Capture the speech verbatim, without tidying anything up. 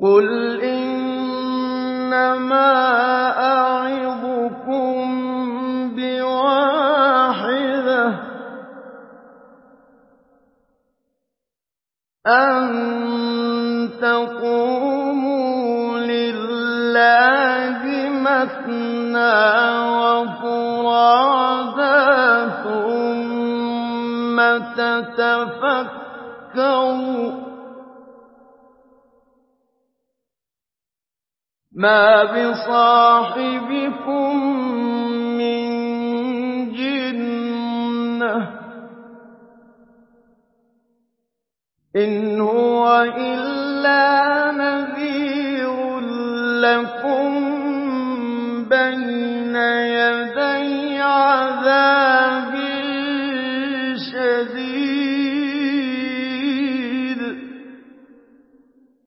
قُلْ إِنَّمَا أَعِظُكُم بِوَاحِدَةٍ ۖ أَن تَقُومُوا لِلَّهِ مَثْنَىٰ وَفُرَادَىٰ ثُمَّ تَتَفَكَّرُوا ۚ مَا بِصَاحِبِكُم مِّن جِنَّةٍ ۚ إِنْ هُوَ إِلَّا نَذِيرٌ لَّكُمْ